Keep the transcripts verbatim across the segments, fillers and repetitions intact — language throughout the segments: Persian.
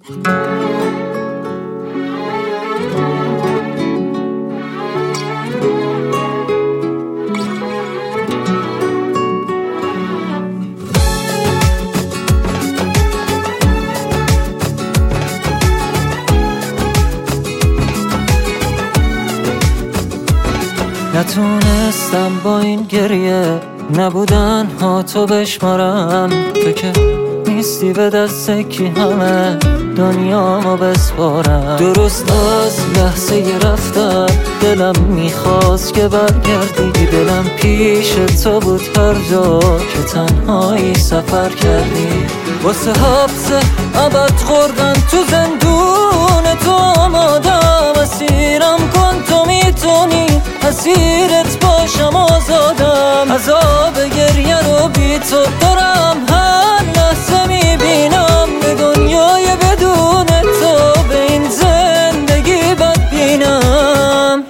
نتونستم با این گریه نبودن ها تو بشمارم، تو که نیستی به دست کی همه دنیامو بسپارم. درست از لحظه ی رفتن دلم میخواست که برگردی، دلم پیش تو بود هر جا که تنهایی سفر کردی. واسه حبس ابد خوردن تو زندون تو آمادم، اسیرم کن تو میتونی اسیرت باشم آزادم. عذاب گریه رو بی تو دارم هر لحظه میبینم، به دنیای بدون تو به این زندگی بدبینم.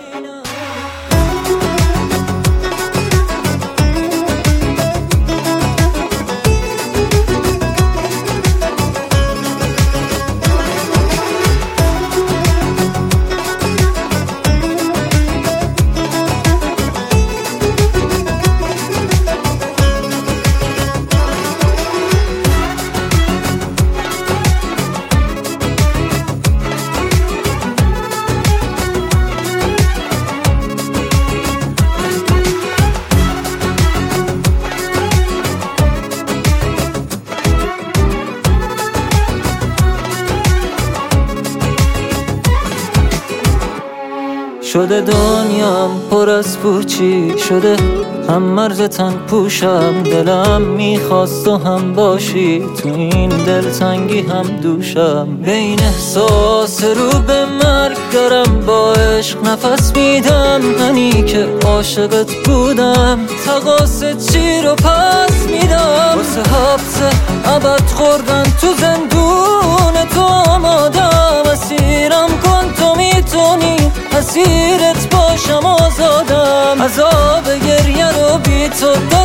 شده دنیام پر از پوچی شده، هم مرز تن پوشم، دلم میخواست و هم باشی تو این دلتنگی هم دوشم. بین احساس رو به مرگ دارم با عشق نفس میدم، منی که عاشقت بودم تقاصد چی رو پس میدم. واسه حبس ابد خوردن تو زندون تو آمادم، اسیرم کن تو میتونی اسیرت باشم آزادم. عذاب گریه رو بی تو